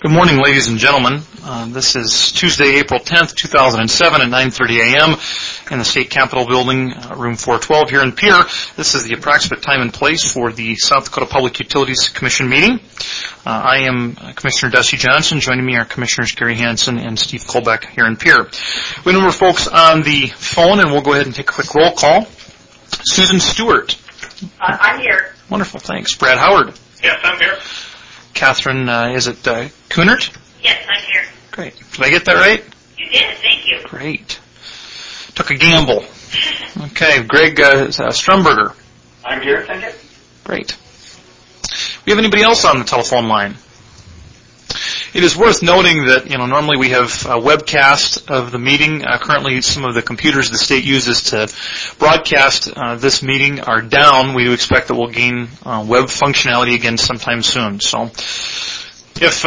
Good morning, ladies and gentlemen. This is Tuesday, April 10th, 2007 at 9:30 a.m. in the State Capitol Building, room 412 here in Pierre. This is the approximate time and place for the South Dakota Public Utilities Commission meeting. I am Commissioner Dusty Johnson. Joining me are Commissioners Gary Hansen and Steve Kolbeck here in Pierre. We have a number of folks on the phone, and we'll go ahead and take a quick roll call. Susan Stewart. I'm here. Wonderful, thanks. Brad Howard. Yes, I'm here. Catherine, is it Kunert? Yes, I'm here. Great. Did I get that right? You did, thank you. Great. Took a gamble. Okay, Greg Strumberger. I'm here, thank you. Great. We have anybody else on the telephone line? It is worth noting that, normally we have a webcast of the meeting. Currently, some of the computers the state uses to broadcast this meeting are down. We do expect that we'll gain web functionality again sometime soon. So, if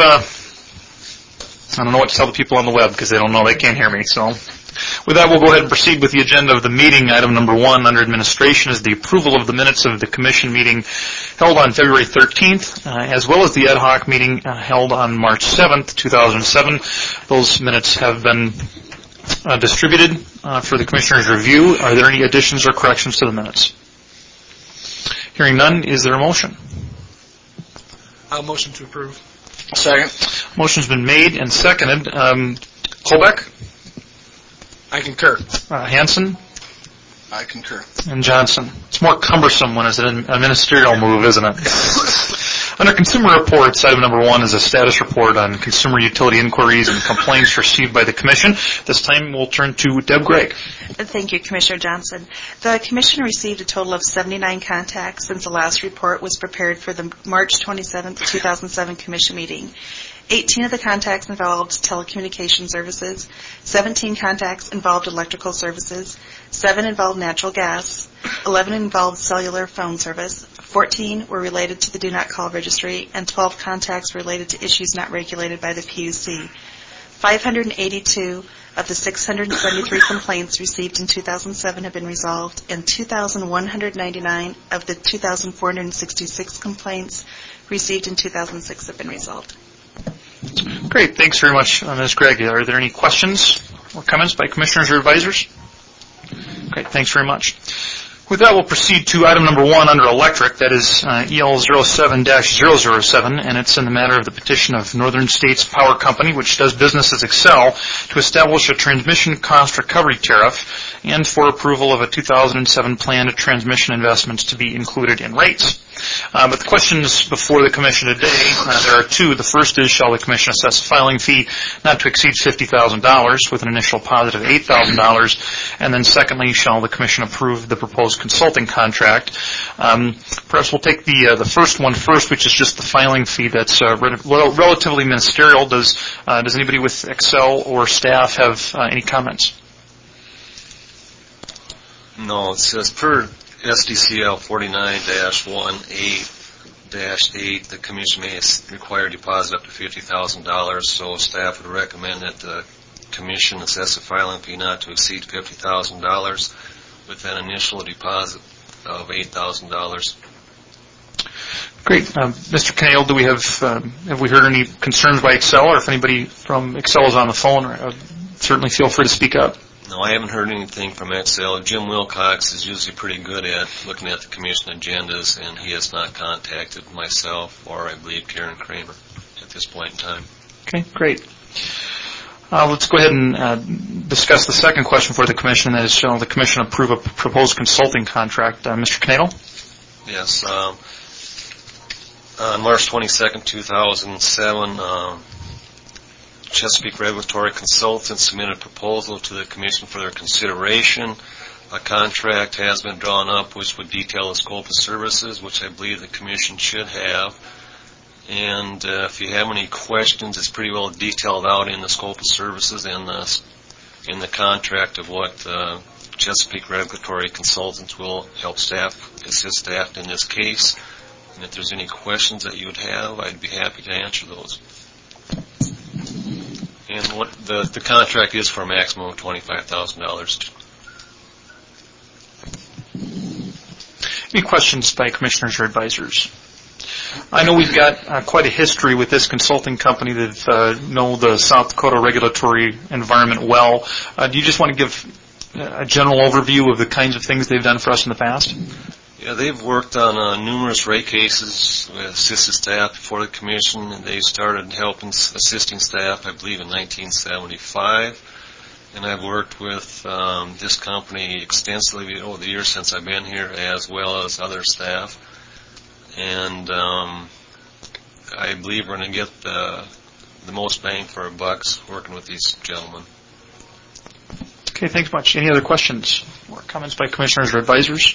I don't know what to tell the people on the web because they don't know, they can't hear me. So, with that, we'll go ahead and proceed with the agenda of the meeting. Item number 1 under administration is the approval of the minutes of the commission meeting held on February 13th, as well as the ad hoc meeting held on March 7th, 2007. Those minutes have been distributed for the commissioner's review. Are there any additions or corrections to the minutes? Hearing none, is there a motion? I'll motion to approve. Second. Motion's been made and seconded. Kolbeck? I concur. Hansen? I concur. And Johnson. It's more cumbersome when it's a ministerial move, isn't it? Under Consumer Reports, item number 1 is a status report on consumer utility inquiries and complaints received by the Commission. This time we'll turn to Deb Gregg. Thank you, Commissioner Johnson. The Commission received a total of 79 contacts since the last report was prepared for the March 27, 2007 Commission meeting. 18 of the contacts involved telecommunication services, 17 contacts involved electrical services, 7 involved natural gas, 11 involved cellular phone service, 14 were related to the Do Not Call registry, and 12 contacts related to issues not regulated by the PUC. 582 of the 673 complaints received in 2007 have been resolved, and 2,199 of the 2,466 complaints received in 2006 have been resolved. Great. Thanks very much, Ms. Gregg. Are there any questions or comments by commissioners or advisors? Great. Thanks very much. With that, we'll proceed to item number 1 under electric. That is EL 07-007, and it's in the matter of the petition of Northern States Power Company, which does business as Excel, to establish a transmission cost recovery tariff and for approval of a 2007 plan to transmission investments to be included in rates. But the questions before the Commission today, there are 2. The first is, shall the Commission assess a filing fee not to exceed $50,000 with an initial positive $8,000? And then secondly, shall the Commission approve the proposed consulting contract? Perhaps we'll take the first one first, which is just the filing fee. That's relatively ministerial. Does anybody with Excel or staff have any comments? No, it says per SDCL 49-1A-8, the Commission may require a deposit up to $50,000, so staff would recommend that the Commission assess a filing fee not to exceed $50,000 with an initial deposit of $8,000. Great. Mr. Cannell, do we have we heard any concerns by Excel, or if anybody from Excel is on the phone, certainly feel free to speak up. No, I haven't heard anything from Excel. Jim Wilcox is usually pretty good at looking at the Commission agendas, and he has not contacted myself or, I believe, Karen Kramer at this point in time. Okay, great. Let's go ahead and discuss the second question for the Commission, that is, shall the Commission approve a proposed consulting contract? Mr. Cannell? Yes. On March 22nd, 2007, Chesapeake Regulatory Consultants submitted a proposal to the Commission for their consideration. A contract has been drawn up which would detail the scope of services, which I believe the Commission should have. And if you have any questions, it's pretty well detailed out in the scope of services and in the contract of what Chesapeake Regulatory Consultants will help assist staff in this case. And if there's any questions that you would have, I'd be happy to answer those. And what the contract is for a maximum of $25,000. Any questions by commissioners or advisors? I know we've got quite a history with this consulting company that know the South Dakota regulatory environment well. Do you just want to give a general overview of the kinds of things they've done for us in the past? Yeah, they've worked on numerous rate cases with assisted staff before the commission, and they started assisting staff, I believe, in 1975. And I've worked with this company extensively over the years since I've been here, as well as other staff. And I believe we're going to get the most bang for our bucks working with these gentlemen. Okay, thanks much. Any other questions or comments by commissioners or advisors?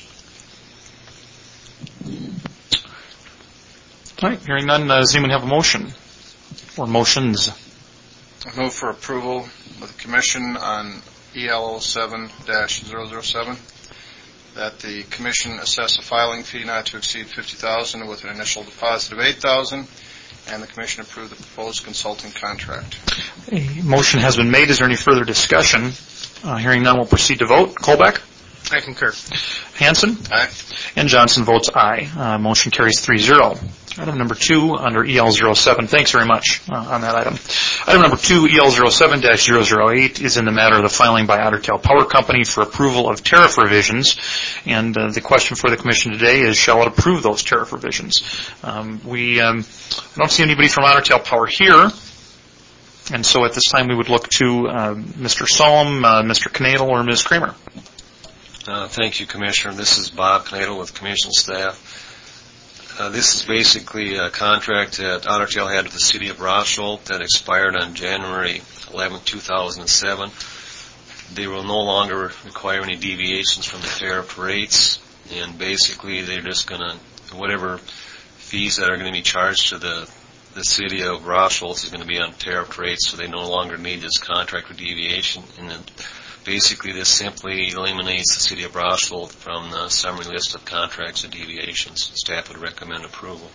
All right, hearing none, does anyone have a motion or motions? I move for approval of the commission on EL 07-007 that the commission assess a filing fee not to exceed $50,000 with an initial deposit of $8,000, and the commission approve the proposed consulting contract. A motion has been made. Is there any further discussion? Hearing none, we'll proceed to vote. Colbeck? I concur. Hanson? Aye. And Johnson votes aye. Motion carries 3-0. Item number 2 under EL 07. Thanks very much on that item. Item number 2, EL 07-008, is in the matter of the filing by Otter Tail Power Company for approval of tariff revisions. And the question for the commission today is, shall it approve those tariff revisions? I don't see anybody from Otter Tail Power here. And so at this time we would look to Mr. Solom, Mr. Knadel, or Ms. Kramer. Thank you, Commissioner. This is Bob Knadel with Commission staff. This is basically a contract that Otter Tail had with the City of Rosholt that expired on January 11, 2007. They will no longer require any deviations from the tariff rates, and basically they're just going to, whatever fees that are going to be charged to the City of Rosholt is going to be on tariff rates, so they no longer need this contract with deviation. And then basically, this simply eliminates the City of Rosholt from the summary list of contracts and deviations. Staff would recommend approval.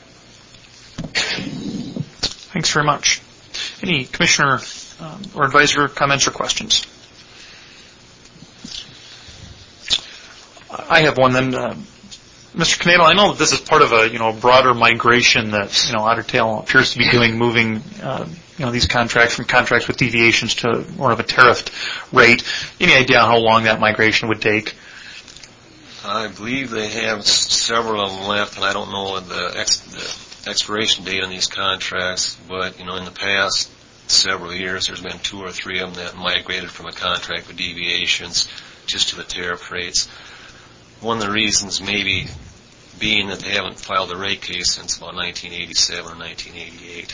Thanks very much. Any commissioner or advisor comments or questions? I have one then. Mr. Knadel, I know that this is part of a broader migration that Otter Tail appears to be doing, moving these contracts from contracts with deviations to more of a tariffed rate. Any idea how long that migration would take? I believe they have several of them left, and I don't know the expiration date on these contracts, but in the past several years there's been 2 or 3 of them that migrated from a contract with deviations just to the tariff rates. One of the reasons maybe being that they haven't filed a rate case since about 1987 or 1988.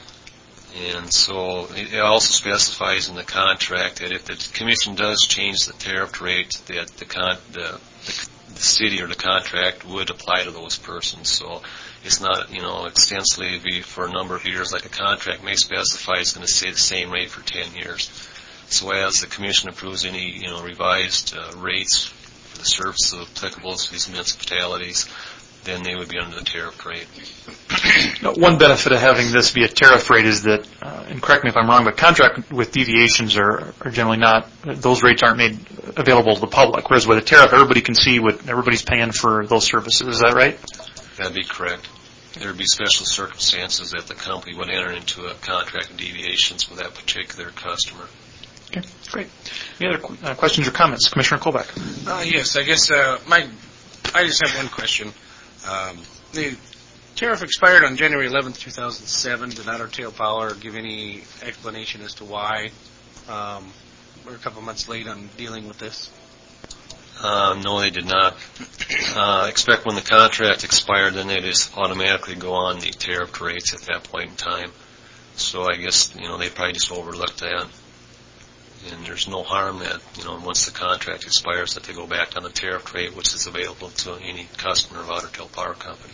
And so it also specifies in the contract that if the commission does change the tariff rate, that the city or the contract would apply to those persons. So it's not, extensively for a number of years like a contract may specify it's going to stay the same rate for 10 years. So as the commission approves any, revised rates for the services applicable to these municipalities, then they would be under the tariff rate. One benefit of having this be a tariff rate is that, and correct me if I'm wrong, but contract with deviations are generally not, those rates aren't made available to the public, whereas with a tariff, everybody can see what everybody's paying for those services. Is that right? That'd be correct. There would be special circumstances that the company would enter into a contract with deviations with that particular customer. Okay, great. Any other questions or comments? Commissioner Colbeck. Yes, I guess I just have one question. The tariff expired on January 11th, 2007. Did Otter Tail Power give any explanation as to why we're a couple months late on dealing with this? No, they did not. Expect when the contract expired, then they just automatically go on the tariff rates at that point in time. So I guess, they probably just overlooked that. And there's no harm that, once the contract expires, that they go back on the tariff rate, which is available to any customer of Otter Tail Power Company.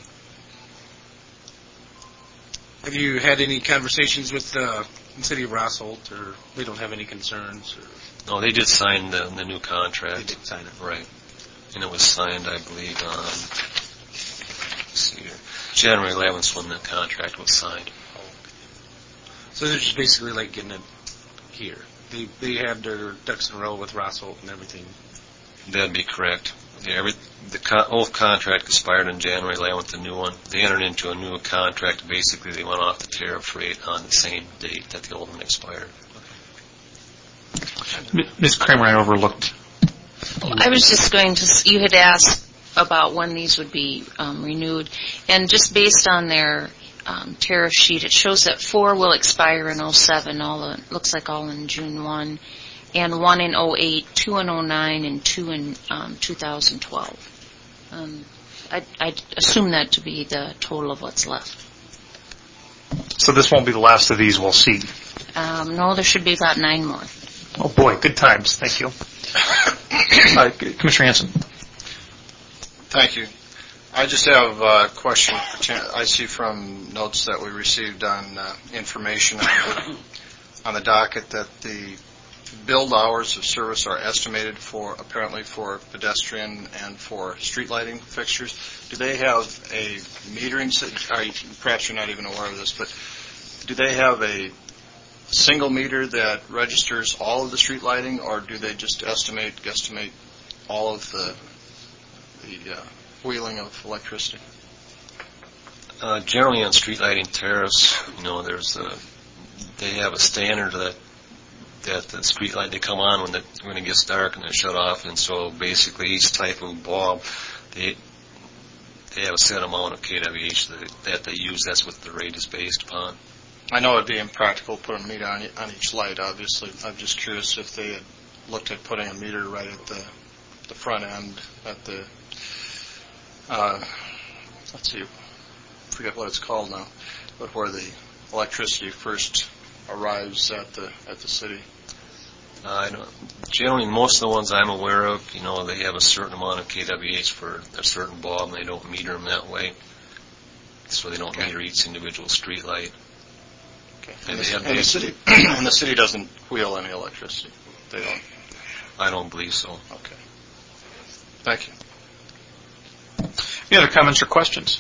Have you had any conversations with the City of Rosholt, or they don't have any concerns? Or? No, they did sign the new contract. They did sign it. Right. And it was signed, I believe, on January 11th when the contract was signed. So they're just basically like getting it here. They have their ducks in a row with Rosholt and everything. That'd be correct. Yeah, the old contract expired on January 11th, the new one. They entered into a new contract. Basically, they went off the tariff rate on the same date that the old one expired. Ms. Kramer, I overlooked. I was just going to, you had asked about when these would be renewed, and just based on their tariff sheet, it shows that 4 will expire in 07, looks like all in June 1, and 1 in 08, 2 in 09, and 2 in 2012. I'd assume that to be the total of what's left. So this won't be the last of these we'll see. No, there should be about 9 more. Oh boy, good times. Thank you. Commissioner Hanson. Thank you. I just have a question. I see from notes that we received on information on the docket that the billed hours of service are estimated apparently for pedestrian and for street lighting fixtures. Do they have a metering system? Perhaps you're not even aware of this, but do they have a single meter that registers all of the street lighting, or do they just guesstimate all of the wheeling of electricity? Generally on street lighting tariffs, they have a standard that the street light, they come on when it gets dark and they're shut off, and so basically each type of bulb, they have a set amount of kWh that they use. That's what the rate is based upon. I know it'd be impractical to put a meter on each light, obviously. I'm just curious if they had looked at putting a meter right at the front end, at the, let's see, I forget what it's called now, but where the electricity first arrives at the city. Generally, most of the ones I'm aware of, they have a certain amount of kWh for a certain bulb, and they don't meter them that way. So they don't meter each individual street light. Okay. And the city doesn't wheel any electricity. They don't. I don't believe so. Okay. Thank you. Any other comments or questions?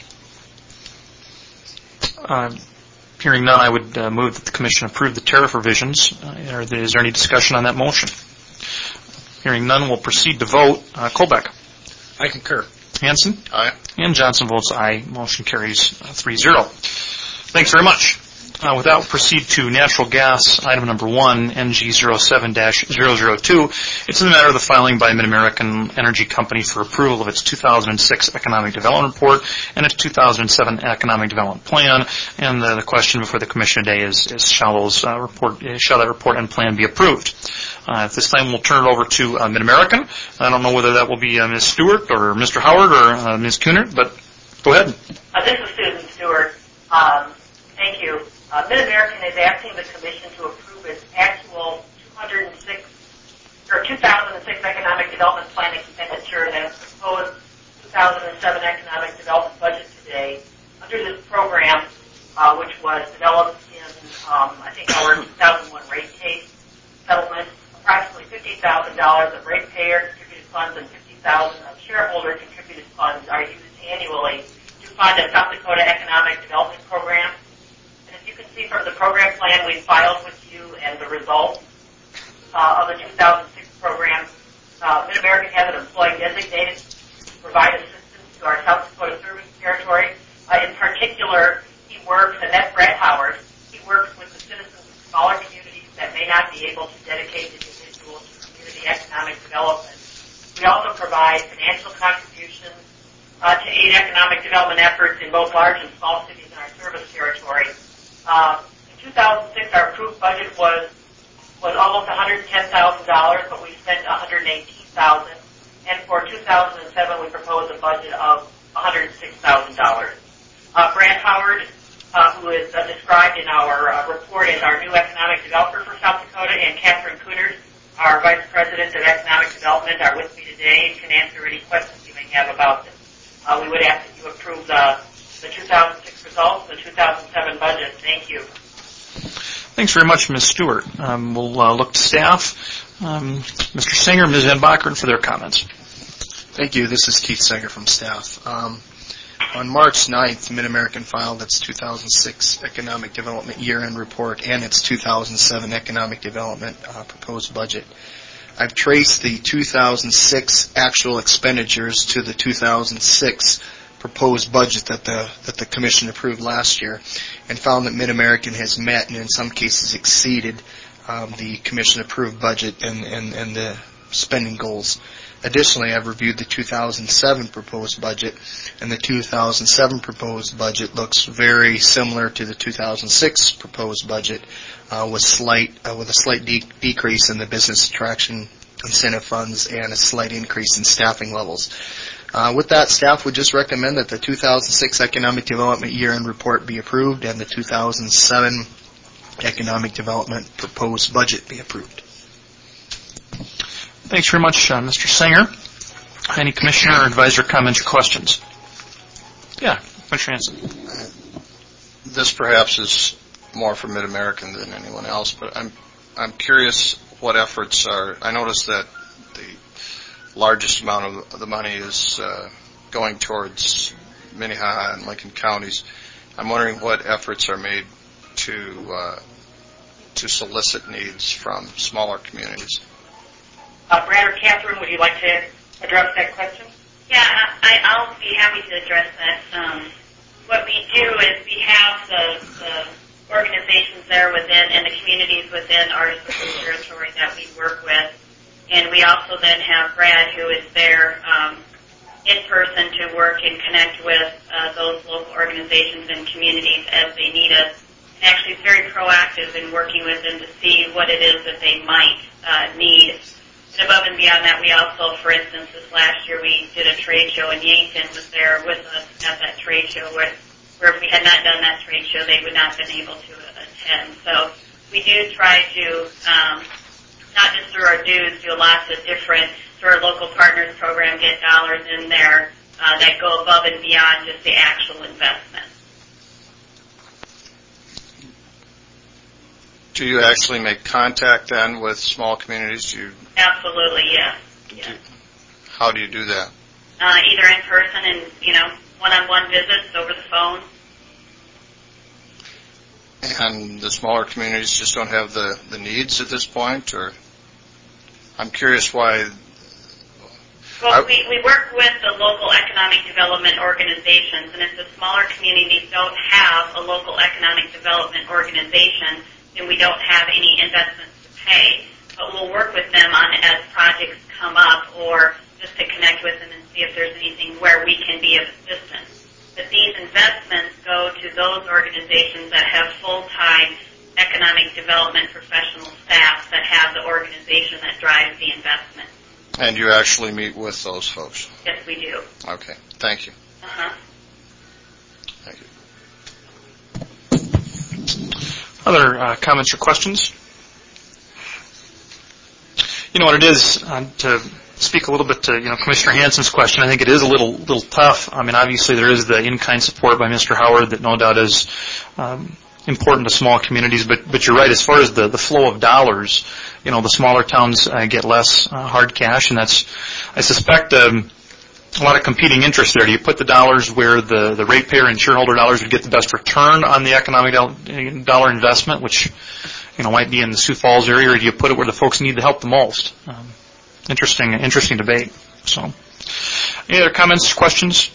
Hearing none, I would move that the Commission approve the tariff revisions. Is there any discussion on that motion? Hearing none, we'll proceed to vote. Colbeck. I concur. Hanson? Aye. And Johnson votes aye. Motion carries 3-0. Thanks very much. With that, we'll proceed to natural gas, item number 1, NG07-002. It's in the matter of the filing by Mid-American Energy Company for approval of its 2006 Economic Development Report and its 2007 Economic Development Plan. And the question before the Commission today is shall that report and plan be approved? At this time, we'll turn it over to Mid-American. I don't know whether that will be Ms. Stewart or Mr. Howard or Ms. Kunert, but go ahead. This is Susan Stewart. Thank you. Mid-American is asking the Commission to approve its actual 2006 Economic Development Plan expenditure and its proposed 2007 Economic Development Budget today. Under this program, which was developed in, I think, our 2001 rate case settlement, approximately $50,000 of ratepayer contributed funds and $50,000 of shareholder contributed funds are used annually to fund a South Dakota Economic Development Program. You can see from the program plan we filed with you and the results of the 2006 program. Mid-American has an employee designated to provide assistance to our South Dakota service territory. In particular, he works, and that's Brad Howard, he works with the citizens of smaller communities that may not be able to dedicate individuals to community economic development. We also provide financial contributions to aid economic development efforts in both large and small cities in our service territory. In 2006, our approved budget was almost $110,000, but we spent $118,000. And for 2007, we proposed a budget of $106,000. Brad Howard, who is described in our report as our new economic developer for South Dakota, and Catherine Kunert, our Vice President of Economic Development, are with me today and can answer any questions you may have about this. We would ask that you approve the 2006 results and the 2007 budget. Thank you. Thanks very much, Ms. Stewart. We'll look to staff. Mr. Singer, Ms. Van Bakeren for their comments. Thank you. This is Keith Singer from staff. On March 9th, Mid-American filed its 2006 Economic Development Year-End Report and its 2007 Economic Development Proposed Budget. I've traced the 2006 actual expenditures to the 2006 proposed budget that the Commission approved last year, and found that Mid-American has met and in some cases exceeded the Commission-approved budget and the spending goals. Additionally, I've reviewed the 2007 proposed budget, and the 2007 proposed budget looks very similar to the 2006 proposed budget, with a slight decrease in the business attraction incentive funds and a slight increase in staffing levels. With that, staff would just recommend that the 2006 Economic Development Year-End Report be approved and the 2007 Economic Development proposed budget be approved. Thanks very much, Mr. Singer. Any commissioner or advisor comments or questions? Yeah, Commissioner Hanson. This perhaps is more for Mid-American than anyone else, but I'm curious what efforts are. I noticed that the largest amount of the money is going towards Minnehaha and Lincoln counties. I'm wondering what efforts are made to solicit needs from smaller communities. Brad or Catherine, would you like to address that question? Yeah, I'll be happy to address that. What we do is we have the organizations there within and the communities within our service territory that we work with, and we also then have Brad, who is there in person to work and connect with those local organizations and communities as they need us. And actually, it's very proactive in working with them to see what it is that they might need. And above and beyond that, we also, for instance, this last year we did a trade show, and Yankton was there with us at that trade show, where if we had not done that trade show, they would not have been able to attend. So we do try to, not just through our dues, do lots of different, through our local partners program, get dollars in there that go above and beyond just the actual investment. Do you actually make contact then with small communities? Absolutely, yes. How do you do that? Either in person and, one-on-one visits over the phone. And the smaller communities just don't have the needs at this point? Or I'm curious why. Well, we work with the local economic development organizations, and if the smaller communities don't have a local economic development organization, then we don't have any investments to pay. But we'll work with them on as projects come up, or just to connect with them and see if there's anything where we can be of assistance. But these investments go to those organizations that have full-time economic development professional staff that have the organization that drives the investment. And you actually meet with those folks? Yes, we do. Okay. Thank you. Uh-huh. Thank you. Other comments or questions? You know what it is, to speak a little bit to Commissioner Hanson's question, I think it is a little tough. I mean, obviously there is the in-kind support by Mr. Howard that no doubt is important to small communities, but you're right, as far as the flow of dollars, the smaller towns get less hard cash, and that's, I suspect, a lot of competing interests there. Do you put the dollars where the ratepayer and shareholder dollars would get the best return on the economic dollar investment, which might be in the Sioux Falls area, or do you put it where the folks need the help the most? Interesting debate. So, any other comments, questions?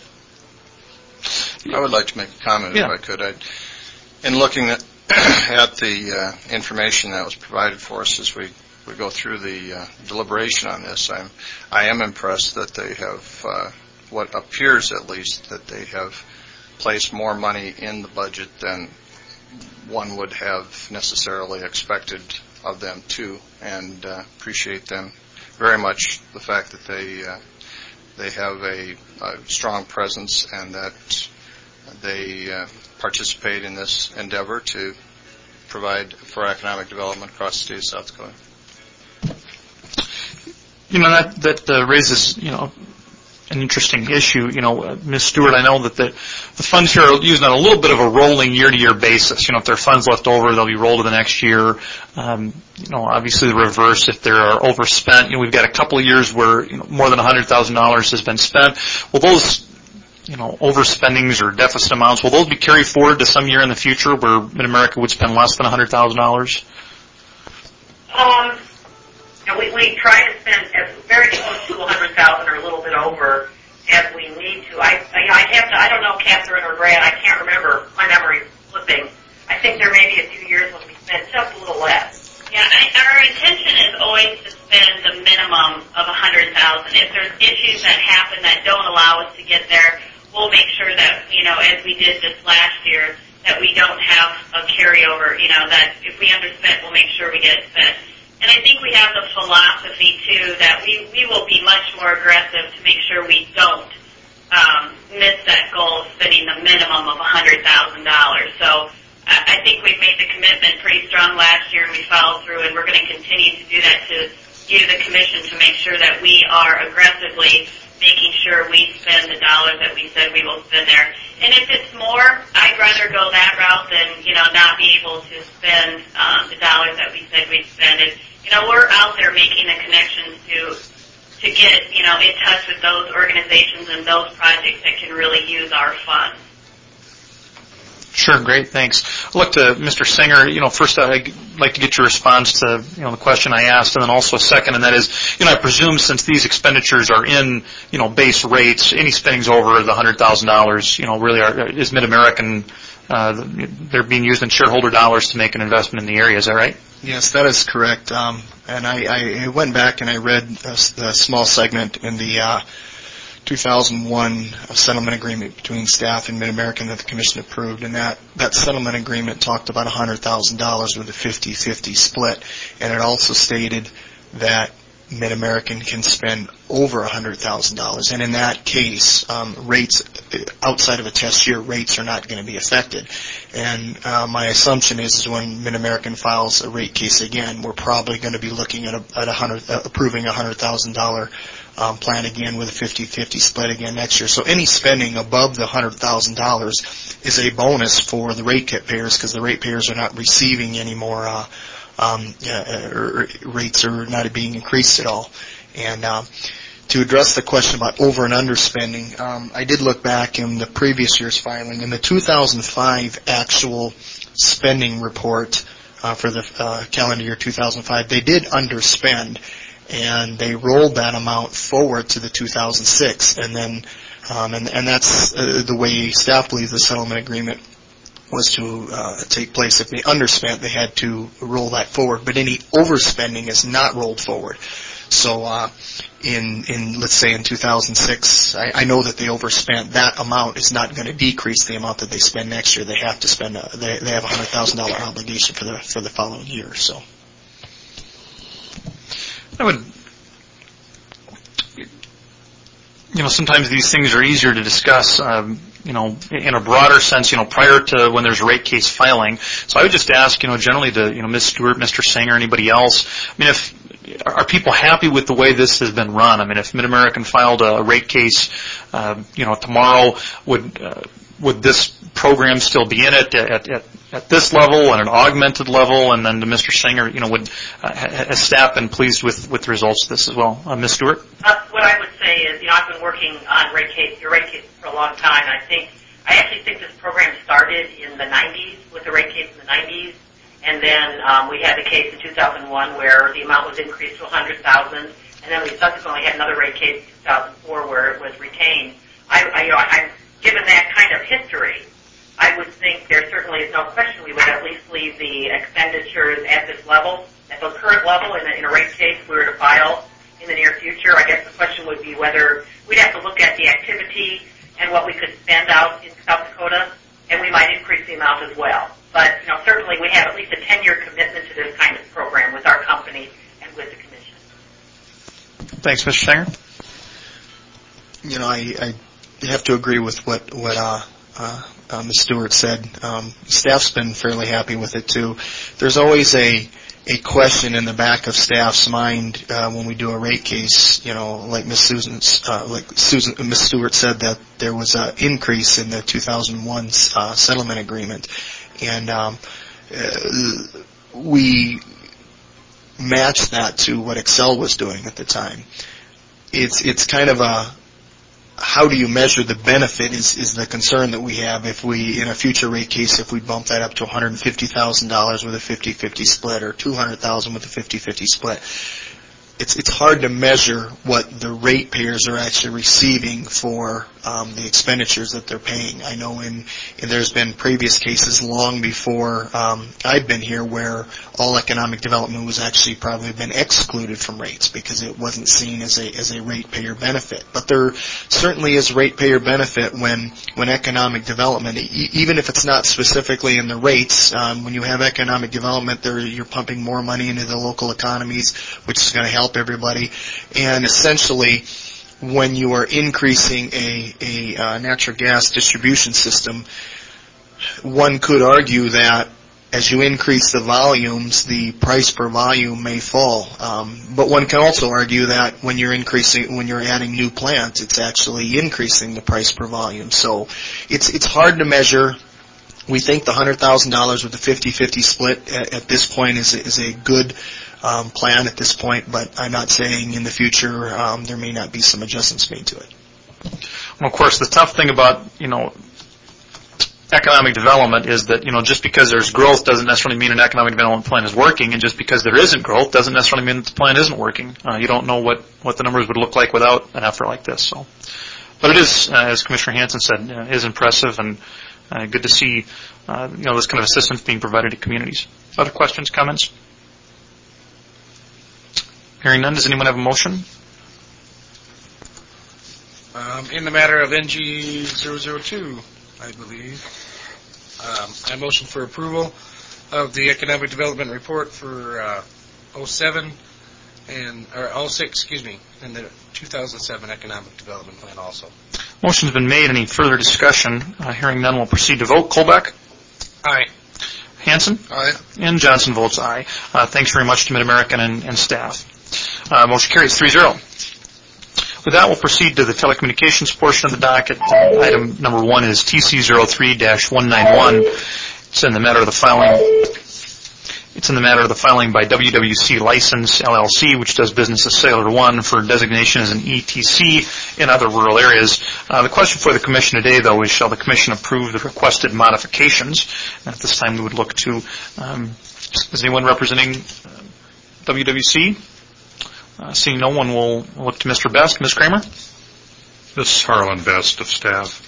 I would like to make a comment if I could. In looking at the information that was provided for us as we go through the deliberation on this, I am impressed that they have, what appears at least, that they have placed more money in the budget than one would have necessarily expected of them to, and appreciate them very much, the fact that they have a strong presence and that they participate in this endeavor to provide for economic development across the state of South Dakota. That raises, an interesting issue. Ms. Stewart, I know that the funds here are used on a little bit of a rolling year-to-year basis. If there are funds left over, they'll be rolled to the next year. Obviously the reverse, if there are overspent, we've got a couple of years where, more than $100,000 has been spent. Will those, overspendings or deficit amounts, will those be carried forward to some year in the future where Mid-America would spend less than $100,000? And we try to spend as very close to 100,000 or a little bit over as we need to. I don't know, Catherine or Brad, I can't remember, my memory's slipping. I think there may be a few years when we spent just a little less. Yeah, our intention is always to spend the minimum of 100,000. If there's issues that happen that don't allow us to get there, we'll make sure that, as we did this last year, that we don't have a carryover, that if we underspent, we'll make sure we get it spent. And I think we have the philosophy, too, that we will be much more aggressive to make sure we don't miss that goal of spending the minimum of $100,000. So I think we've made the commitment pretty strong last year, and we followed through, and we're going to continue to do that to you, the Commission, to make sure that we are aggressively making sure we spend the dollars that we said we will spend there. And if it's more, I'd rather go that route than, not be able to spend the dollars that we said we'd spend. And, we're out there making the connections to get, in touch with those organizations and those projects that can really use our funds. Sure, great, thanks. I'll look to Mr. Singer. First I'd like to get your response to, the question I asked, and then also a second, and that is, I presume since these expenditures are in, base rates, any spendings over the $100,000, really is Mid-American, they're being used in shareholder dollars to make an investment in the area. Is that right? Yes, that is correct. And I went back and I read a small segment in the 2001 settlement agreement between staff and Mid-American that the Commission approved, and that settlement agreement talked about $100,000 with a 50-50 split, and it also stated that Mid-American can spend over $100,000, and in that case, rates outside of a test year, rates are not going to be affected. And my assumption is when Mid-American files a rate case again, we're probably going to be looking at approving a $100,000 plan again with a 50-50 split again next year. So any spending above the $100,000 is a bonus for the ratepayers because the ratepayers are not receiving any more rates are not being increased at all. And to address the question about over and under spending, I did look back in the previous year's filing. In the 2005 actual spending report for the calendar year 2005, they did underspend, and they rolled that amount forward to the 2006. And then, and that's the way staff believes the settlement agreement was to take place. If they underspent, they had to roll that forward. But any overspending is not rolled forward. So in let's say in 2006, I know that they overspent. That amount is not going to decrease the amount that they spend next year. They have to spend. They have a $100,000 obligation for the following year. So I would. Sometimes these things are easier to discuss, in a broader sense, prior to when there's a rate case filing. So I would just ask, generally to, Ms. Stewart, Mr. Singer, anybody else, are people happy with the way this has been run? If Mid-American filed a rate case, tomorrow, would this program still be in it at this level and an augmented level? And then to Mr. Singer, has staff been pleased with the results of this as well? Ms. Stewart? What I would say is, I've been working on your rate case for a long time. I actually think this program started in the 90s, with the rate case in the 90s. And then we had the case in 2001 where the amount was increased to $100,000. And then we subsequently had another rate case in 2004 where it was retained. Given that kind of history, I would think there certainly is no question we would at least leave the expenditures at this level, at the current level in a rate case if we were to file in the near future. I guess the question would be whether we'd have to look at the activity and what we could spend out in South Dakota, and we might increase the amount as well. But, certainly we have at least a 10-year commitment to this kind of program with our company and with the Commission. Thanks, Mr. Singer. I have to agree with what Ms. Stewart said. Staff's been fairly happy with it, too. There's always a question in the back of staff's mind when we do a rate case, like Ms. Stewart said, that there was an increase in the 2001 settlement agreement. And we matched that to what Excel was doing at the time. It's kind of how do you measure the benefit is the concern that we have if we, in a future rate case, if we bump that up to $150,000 with a 50-50 split or $200,000 with a 50-50 split. it's hard to measure what the ratepayers are actually receiving for the expenditures that they're paying. I know there's been previous cases long before I've been here where all economic development was actually probably been excluded from rates because it wasn't seen as a ratepayer benefit. But there certainly is ratepayer benefit when economic development, even if it's not specifically in the rates, when you have economic development, you're pumping more money into the local economies, which is going to help everybody. And essentially, when you are increasing a natural gas distribution system, one could argue that as you increase the volumes, the price per volume may fall. But one can also argue that when you're adding new plants, it's actually increasing the price per volume. So it's hard to measure. We think the $100,000 with the 50-50 split at this point is a good plan at this point, but I'm not saying in the future there may not be some adjustments made to it. Well, of course, the tough thing about, economic development is that, just because there's growth doesn't necessarily mean an economic development plan is working, and just because there isn't growth doesn't necessarily mean that the plan isn't working. You don't know what the numbers would look like without an effort like this. So, but it is, as Commissioner Hansen said, is impressive and good to see, this kind of assistance being provided to communities. Other questions, comments? Hearing none, does anyone have a motion? In the matter of NG 002, I believe, I motion for approval of the economic development report for 06, and the 2007 economic development plan also. Motion's been made. Any further discussion? Hearing none, we'll proceed to vote. Colbeck? Aye. Hansen? Aye. And Johnson votes aye. Thanks very much to Mid-American and staff. Motion carries 3-0. With that, we'll proceed to the telecommunications portion of the docket. Item number 1 is TC03-191. It's in the matter of the filing by WWC License LLC, which does business as Sailor One, for designation as an ETC in other rural areas. The question for the Commission today, though, is shall the Commission approve the requested modifications? And at this time, we would look to, is anyone representing WWC? Seeing no one, we'll look to Mr. Best. Ms. Kramer? This is Harlan Best of staff.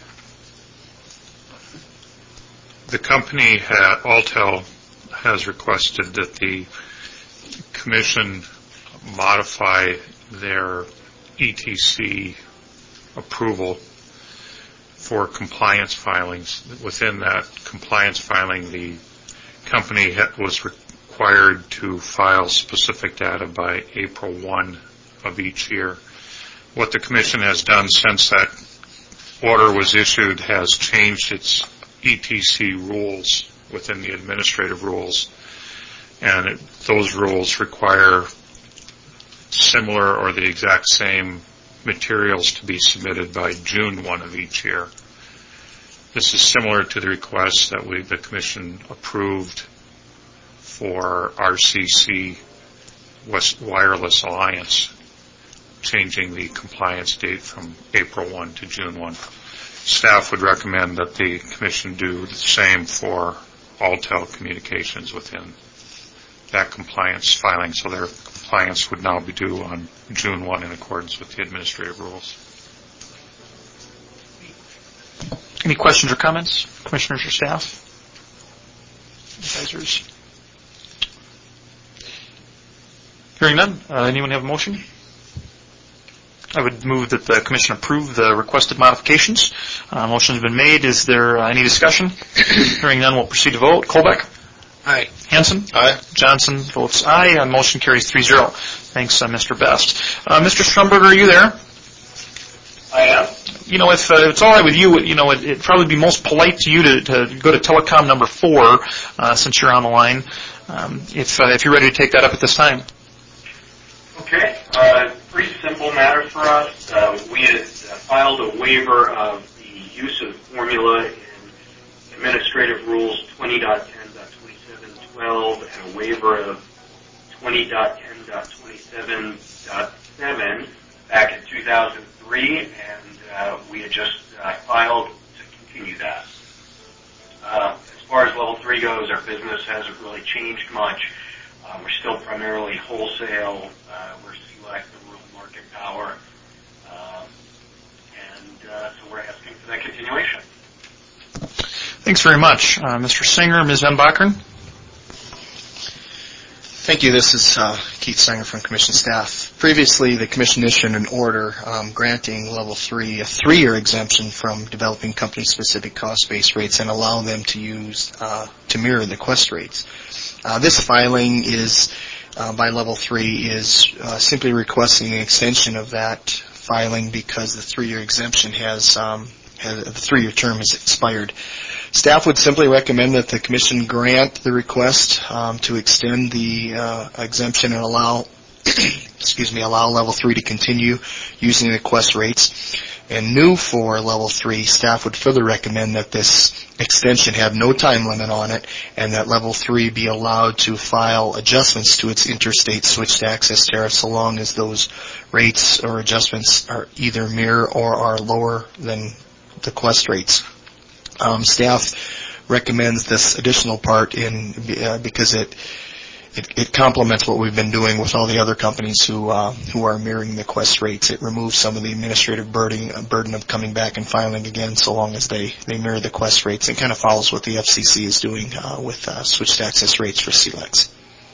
The company, Altel, has requested that the Commission modify their ETC approval for compliance filings. Within that compliance filing, the company was required to file specific data by April 1 of each year. What the Commission has done since that order was issued has changed its ETC rules within the administrative rules, and those rules require similar or the exact same materials to be submitted by June 1 of each year. This is similar to the request that the Commission approved for RCC West Wireless Alliance, changing the compliance date from April 1 to June 1. Staff would recommend that the Commission do the same for Altel Communications within that compliance filing, so their compliance would now be due on June 1 in accordance with the administrative rules. Any questions or comments, Commissioners or staff? Advisors? Hearing none, anyone have a motion? I would move that the Commission approve the requested modifications. Motion has been made. Is there any discussion? Hearing none, we'll proceed to vote. Colbeck? Aye. Hansen? Aye. Johnson votes aye. Motion carries 3-0. Thanks, Mr. Best. Mr. Strumberger, are you there? I am. If it's all right with you, it'd probably be most polite to you to go to telecom number 4, since you're on the line, if you're ready to take that up at this time. Okay. Pretty simple matter for us. We had filed a waiver of the use of formula in Administrative Rules 20.10.27.12 and a waiver of 20.10.27.7 back in 2003, and we had just filed to continue that. As far as Level 3 goes, our business hasn't really changed much. We're still primarily wholesale. We're select the rural market power. So we're asking for that continuation. Thanks very much. Mr. Singer, Ms. Van Bakeren? Thank you. This is Keith Singer from Commission staff. Previously, the Commission issued an order granting Level 3 a 3-year exemption from developing company-specific cost-based rates and allow them to use to mirror the Quest rates. This filing is by Level 3 is simply requesting an extension of that filing because the 3-year exemption the 3-year term has expired. Staff would simply recommend that the Commission grant the request to extend the exemption and allow Level 3 to continue using the Quest rates. And new for Level 3, staff would further recommend that this extension have no time limit on it and that Level 3 be allowed to file adjustments to its interstate switched access tariff so long as those rates or adjustments are either mirror or are lower than the Quest rates. Staff recommends this additional part because it complements what we've been doing with all the other companies who are mirroring the Quest rates. It removes some of the administrative burden of coming back and filing again so long as they mirror the Quest rates. It kind of follows what the FCC is doing with switched access rates for CLECs.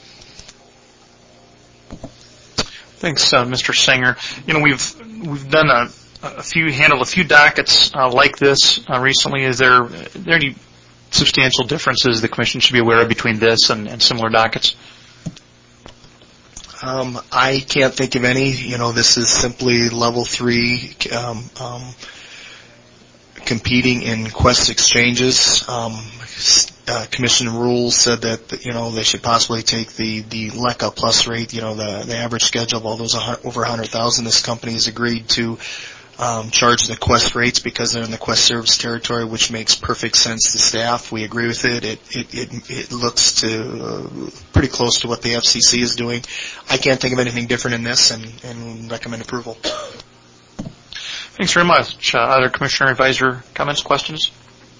Thanks, Mr. Singer. We've done handled a few dockets like this recently. Is there any substantial differences the Commission should be aware of between this and similar dockets? I can't think of any. This is simply Level 3 competing in Quest exchanges. Commission rules said that they should possibly take the LECA plus rate, the average schedule of all those over 100,000. This company has agreed to charge the Quest rates because they're in the Quest service territory, which makes perfect sense to staff. We agree with it. It looks to pretty close to what the FCC is doing. I can't think of anything different in this and recommend approval. Thanks very much. Other Commissioner Advisor comments, questions?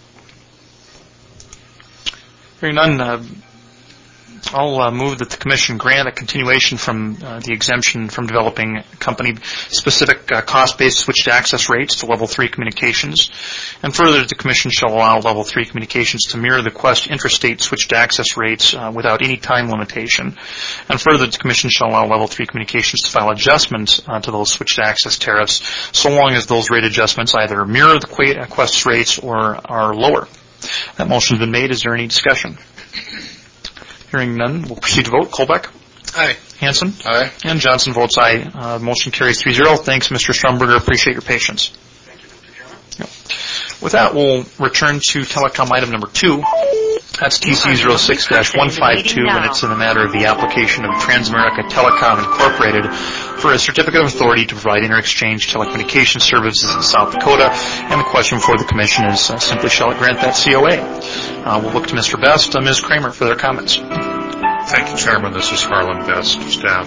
Hearing none, I'll move that the Commission grant a continuation from the exemption from developing company-specific cost-based switched access rates to Level 3 communications. And further, the Commission shall allow Level 3 communications to mirror the Quest intrastate switched access rates without any time limitation. And further, the Commission shall allow Level 3 communications to file adjustments to those switched access tariffs so long as those rate adjustments either mirror the Quest rates or are lower. That motion has been made. Is there any discussion? Hearing none, we'll proceed to vote. Colbeck? Aye. Hanson? Aye. And Johnson votes aye. Motion carries 3-0. Thanks, Mr. Stromberger. Appreciate your patience. Thank you, Mr. Chairman. Yep. With that, we'll return to telecom item number 2. That's TC06-152, and it's in the matter of the application of Transamerica Telecom Incorporated for a certificate of authority to provide inter-exchange telecommunications services in South Dakota. And the question before the Commission is simply, shall it grant that COA? We'll look to Mr. Best and Ms. Kramer for their comments. Thank you, Chairman. This is Harlan Best, staff.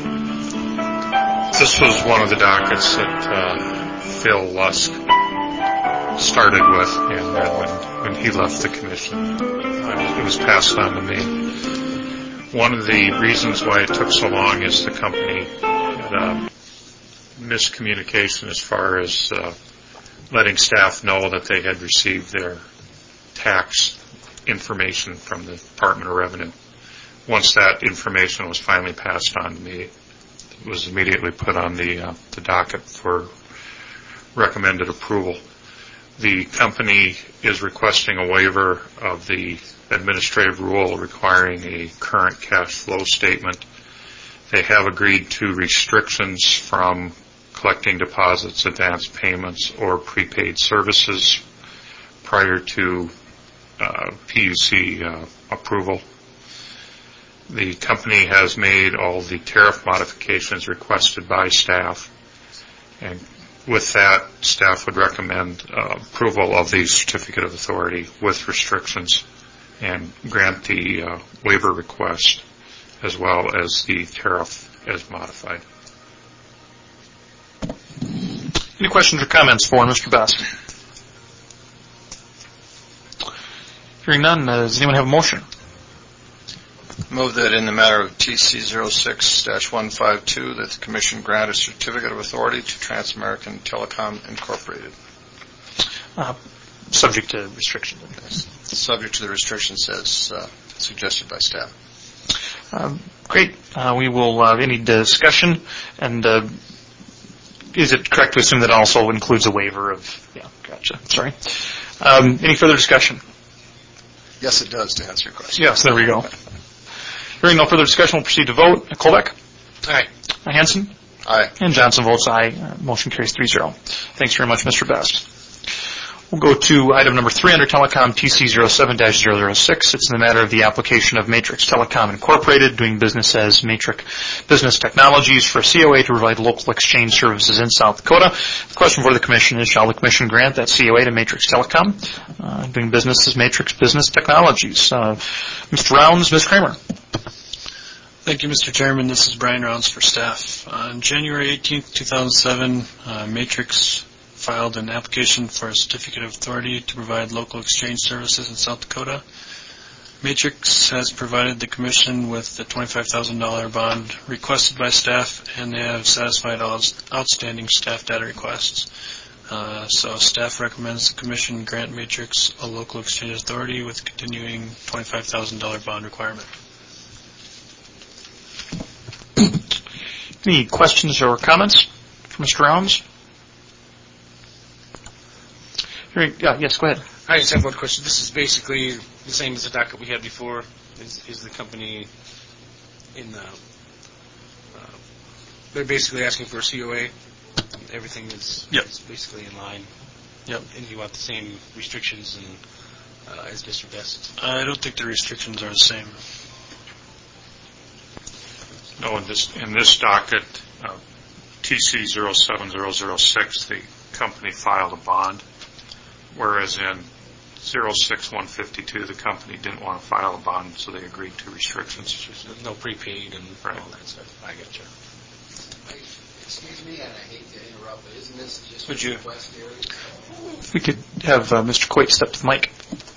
This was one of the dockets that Phil Lusk started with, and then when he left the Commission, it was passed on to me. One of the reasons why it took so long is the company had miscommunication as far as letting staff know that they had received their tax information from the Department of Revenue. Once that information was finally passed on to me, it was immediately put on the docket for recommended approval. The company is requesting a waiver of the administrative rule requiring a current cash flow statement. They have agreed to restrictions from collecting deposits, advance payments, or prepaid services prior to PUC approval. The company has made all the tariff modifications requested by staff, and with that, staff would recommend approval of the certificate of authority with restrictions and grant the waiver request as well as the tariff as modified. Any questions or comments for Mr. Best? Hearing none, does anyone have a motion? Move that in the matter of TC06-152 that the Commission grant a certificate of authority to Transamerican Telecom Incorporated. Subject to restrictions. Subject to the restrictions as suggested by staff. Great. We will, any discussion, and is it correct to assume that also includes a waiver of, yeah, gotcha, sorry. Any further discussion? Yes, it does, to answer your question. Yes, there we go. Hearing no further discussion, we'll proceed to vote. Colbeck? Aye. Hanson? Aye. And Johnson votes aye. Motion carries 3-0. Thanks very much, Mr. Best. We'll go to item number 3 under Telecom TC07-006. It's in the matter of the application of Matrix Telecom Incorporated, doing business as Matrix Business Technologies for a COA to provide local exchange services in South Dakota. The question for the Commission is, shall the Commission grant that COA to Matrix Telecom, doing business as Matrix Business Technologies? Mr. Rounds, Ms. Kramer. Thank you, Mr. Chairman. This is Brian Rounds for staff. On January 18th, 2007, Matrix filed an application for a certificate of authority to provide local exchange services in South Dakota. Matrix has provided the Commission with the $25,000 bond requested by staff, and they have satisfied all outstanding staff data requests. So staff recommends the Commission grant Matrix a local exchange authority with continuing $25,000 bond requirement. Any questions or comments from Mr. Rounds? Yes, go ahead. I just have one question. This is basically the same as the docket we had before. Is the company in the... they're basically asking for a COA. Everything is basically in line. Yep. And you want the same restrictions as Mr. Best? I don't think the restrictions are the same. No, in this docket, TC07-006, the company filed a bond, whereas in 06152, the company didn't want to file a bond, so they agreed to restrictions. No prepaid and right. All that stuff. I got you. Excuse me, and I hate to interrupt, but isn't this just Would a you? request area? If we could have Mr. Coit step to the mic.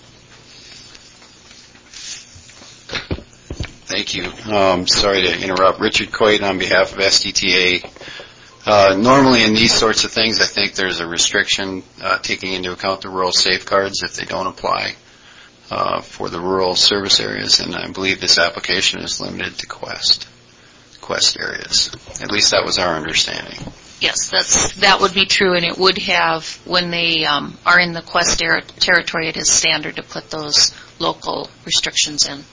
Thank you. Sorry to interrupt. Richard Coit on behalf of SDTA. Normally in these sorts of things, I think there's a restriction taking into account the rural safeguards if they don't apply for the rural service areas, and I believe this application is limited to Quest areas. At least that was our understanding. Yes, that would be true, and it would have, when they are in the Quest territory, it is standard to put those local restrictions in.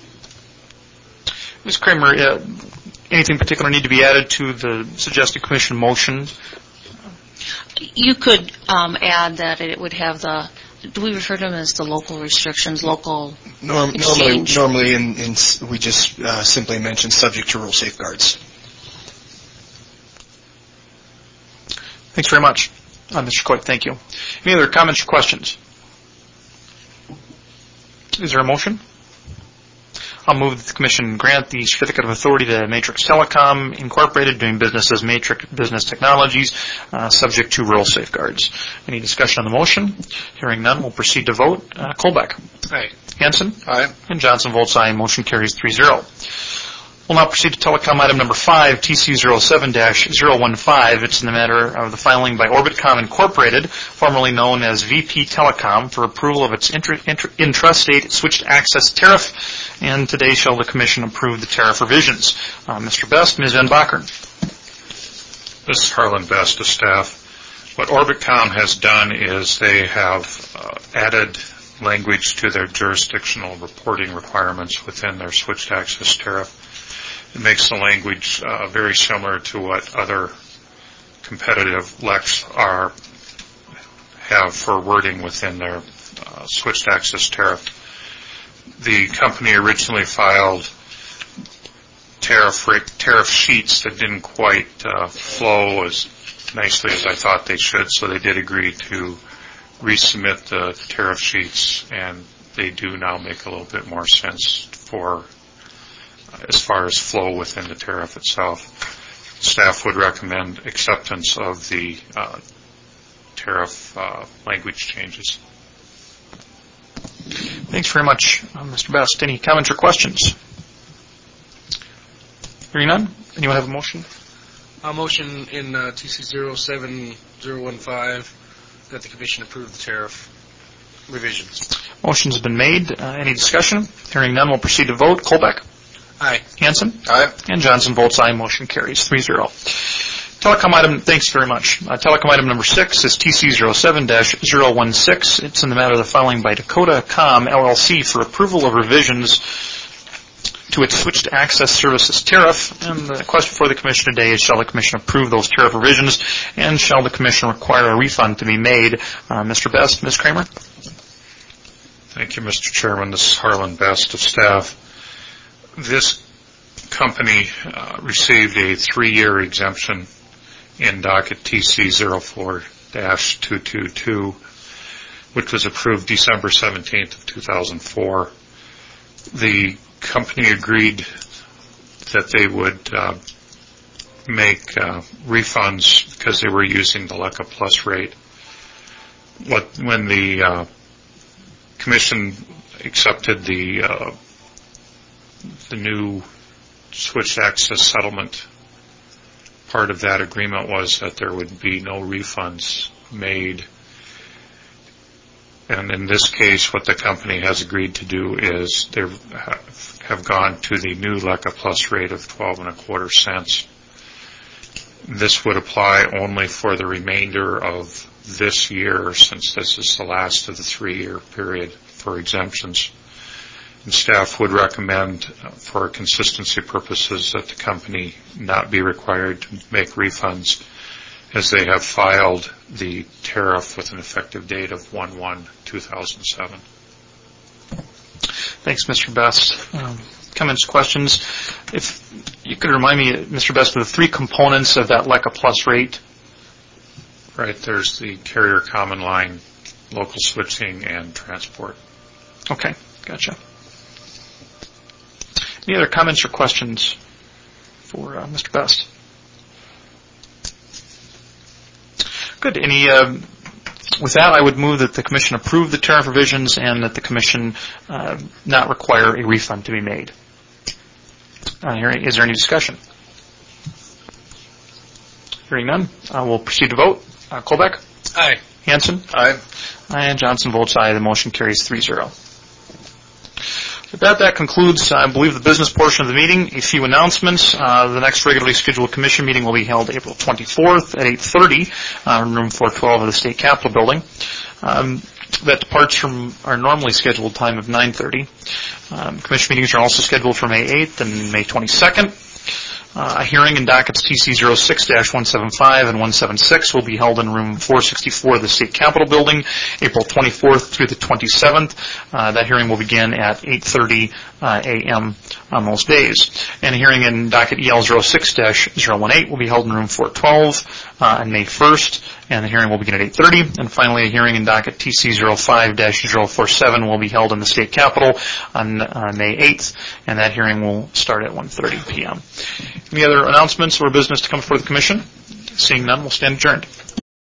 Ms. Kramer, anything particular need to be added to the suggested Commission motion? You could add that it would have the, do we refer to them as the local restrictions, local exchange? Normally we just simply mention subject to rule safeguards. Thanks very much, Mr. Coit. Thank you. Any other comments or questions? Is there a motion? I'll move that the Commission grant the certificate of authority to Matrix Telecom Incorporated, doing business as Matrix Business Technologies, subject to rural safeguards. Any discussion on the motion? Hearing none, we'll proceed to vote. Colbeck. Aye. Hanson. Aye. And Johnson votes aye. Motion carries 3-0. We'll now proceed to Telecom item number 5, TC07-015. It's in the matter of the filing by Orbitcom Incorporated, formerly known as VP Telecom, for approval of its intrastate switched access tariff. And today shall the Commission approve the tariff revisions. Mr. Best, Ms. Van Bakkeren. This is Harlan Best of staff. What Orbitcom has done is they have added language to their jurisdictional reporting requirements within their switched access tariff. It makes the language very similar to what other competitive LECs have for wording within their switched access tariff. The company originally filed tariff sheets that didn't quite flow as nicely as I thought they should, so they did agree to resubmit the tariff sheets, and they do now make a little bit more sense for as far as flow within the tariff itself. Staff would recommend acceptance of the tariff language changes. Thanks very much, Mr. Best. Any comments or questions? Hearing none, anyone have a motion? I'll motion in TC 07015 that the Commission approve the tariff revisions. Motion's been made. Any discussion? Hearing none, we'll proceed to vote. Colbeck? Aye. Hanson? Aye. And Johnson votes aye. Motion carries 3-0. Telecom item, thanks very much. Telecom item number 6 is TC 07-016. It's in the matter of the filing by Dakota Com LLC for approval of revisions to its switched access services tariff. And the question for the Commission today is, shall the Commission approve those tariff revisions, and shall the Commission require a refund to be made? Mr. Best, Ms. Kramer? Thank you, Mr. Chairman. This is Harlan Best of staff. This company received a 3-year exemption in docket TC 04-222, which was approved December 17th of 2004. The company agreed that they would make refunds because they were using the LECA Plus rate. When the Commission accepted the new switched access settlement, part of that agreement was that there would be no refunds made. And in this case, what the company has agreed to do is they have gone to the new LECA Plus rate of 12.25 cents. This would apply only for the remainder of this year, since this is the last of the 3-year period for exemptions. And staff would recommend, for consistency purposes, that the company not be required to make refunds, as they have filed the tariff with an effective date of 1/1/2007. Thanks, Mr. Best. Comments, questions? If you could remind me, Mr. Best, of the 3 components of that LECA Plus rate. Right, there's the carrier common line, local switching, and transport. Okay, gotcha. Any other comments or questions for Mr. Best? Good. With that, I would move that the Commission approve the tariff revisions and that the Commission not require a refund to be made. Is there any discussion? Hearing none, we'll proceed to vote. Colbeck? Aye. Hanson? Aye. And Johnson votes aye. The motion carries 3-0. With that concludes, I believe, the business portion of the meeting. A few announcements. The next regularly scheduled Commission meeting will be held April 24th at 8:30 in room 412 of the State Capitol Building. That departs from our normally scheduled time of 9:30. Commission meetings are also scheduled for May 8th and May 22nd. A hearing in dockets TC 06-175 and 176 will be held in room 464 of the State Capitol Building, April 24th through the 27th. That hearing will begin at 8:30 a.m. on those days. And a hearing in docket EL 06-018 will be held in room 412 on May 1st, and the hearing will begin at 8:30. And finally, a hearing in docket TC 05-047 will be held in the State Capitol on May 8th, and that hearing will start at 1:30 p.m. Any other announcements or business to come before the Commission? Seeing none, we'll stand adjourned.